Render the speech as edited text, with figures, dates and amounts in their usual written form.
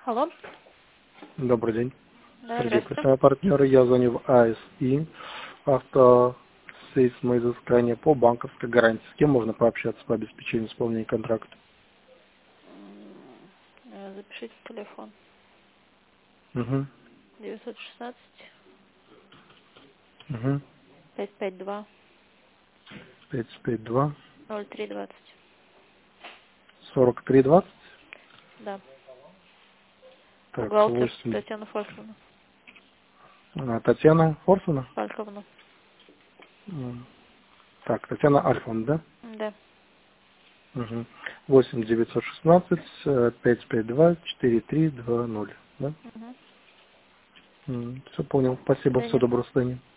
Алло. Добрый день. Да, Сергей, здравствуйте. представляю партнера. Я звоню в АСИ, автосейсмоизыскание по банковской гарантии. С кем можно пообщаться по обеспечению исполнения контракта? Запишите телефон. Угу. 916 Угу. 552 552 0320. 4320. Да. Так, Бухгалтер 8. Татьяна Фальковна. Татьяна Форсуна? Фальковна. Так, Татьяна Альфон, да? Да. Угу. 8 916 552 4320, да? Угу. Все понял. Спасибо. До Всего свидания. доброго. До свидания.